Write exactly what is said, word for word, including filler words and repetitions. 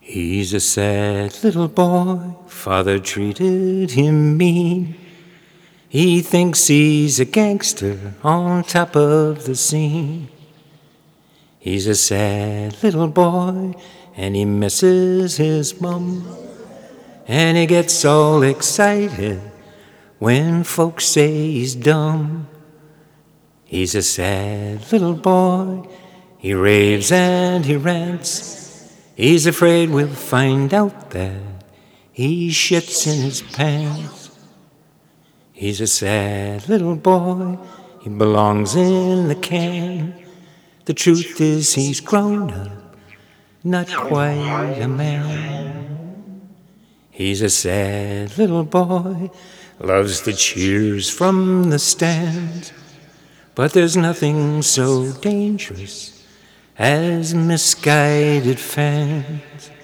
He's a sad little boy, father treated him mean. He thinks he's a gangster on top of the scene. He's a sad little boy, and he misses his mum. And he gets all excited when folks say he's dumb. He's a sad little boy, he raves and he rants. He's afraid we'll find out that he shits in his pants. He's a sad little boy, he belongs in the can. The truth is he's grown up, not quite a man. He's a sad little boy, loves the cheers from the stands. But there's nothing so dangerous as misguided fans.